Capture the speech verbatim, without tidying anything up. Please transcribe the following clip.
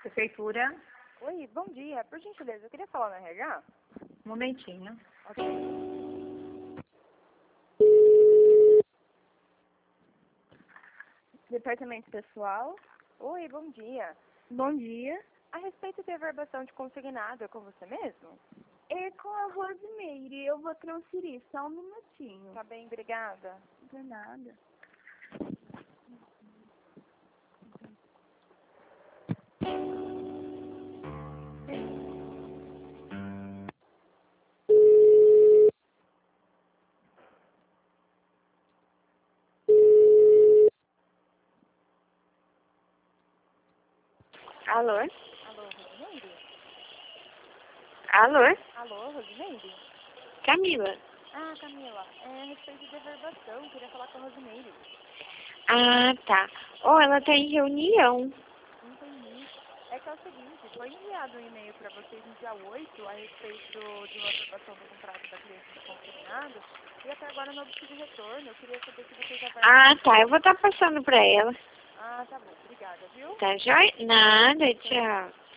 Prefeitura. Oi, bom dia. Por gentileza, eu queria falar no R H. Um momentinho. Ok. Departamento pessoal. Oi, bom dia. Bom dia. A respeito de averbação de consignado, é com você mesmo? É com a Rosimeire. Eu vou transferir, só um minutinho. Tá bem, obrigada. De nada. Alô? Alô, Rosimeire? Alô? Alô, Rosimeire? Camila. Ah, Camila, é a respeito de averbação, eu queria falar com a Rosimeire. Ah, tá. Oh, ela tá em reunião. Entendi. É que é o seguinte, foi enviado um e-mail para vocês no dia oito a respeito de uma averbação do contrato da cliente de consignado e até agora não obtive retorno. Eu queria saber se vocês averbam. Ah, tá. Eu vou estar passando pra ela. Ah, tá bom. Obrigada, viu? Tá joia? Nada, tchau.